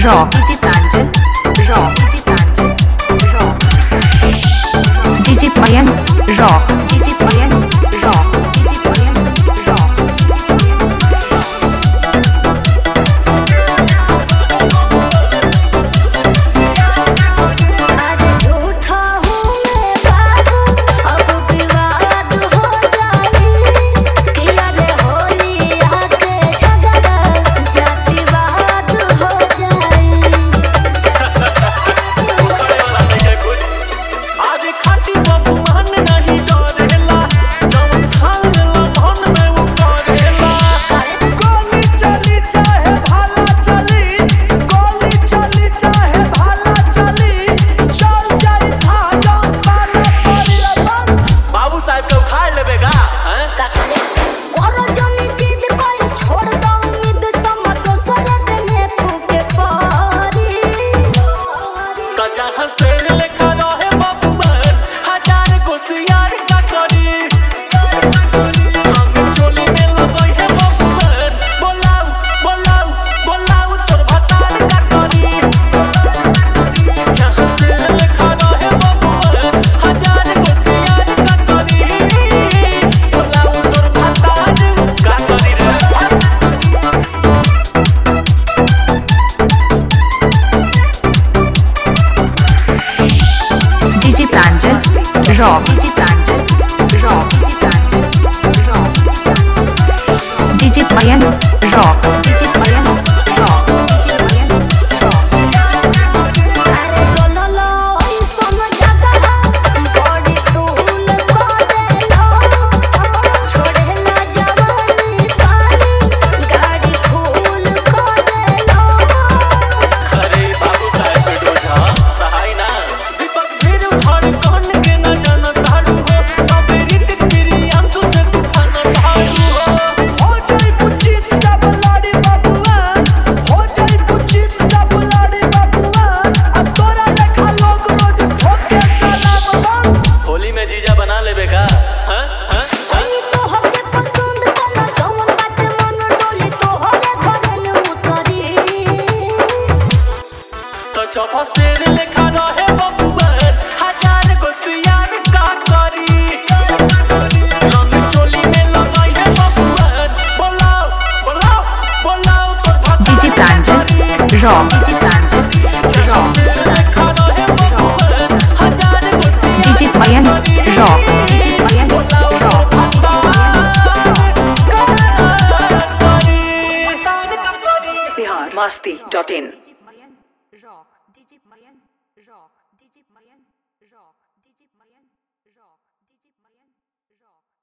Rock DJ Pranjal Rock DJ Pranjal Rock DJ Mayan Rock DJ Mayan Rock DJ Mayan Rock Rock DJ Pranjal Rock DJ Pranjal Rock DJ Mayan Rock DJ Mayan Rock DJ Mayan Rock चौपसेर लेखा रहे बबुआ हजार गोसियार का करी रंग चोली में लगाई है बबुआ बोलाओ बोलाओ बोलाओ तो DJ Pranjal Rock DJ Pranjal Rock लेखा रहे बबुआ हजार गोसियार DJ Mayan Rock DJ Mayan Rock biharmasti.in Rock DJ Mayan Rock DJ Mayan Rock DJ Mayan Rock DJ Mayan Rock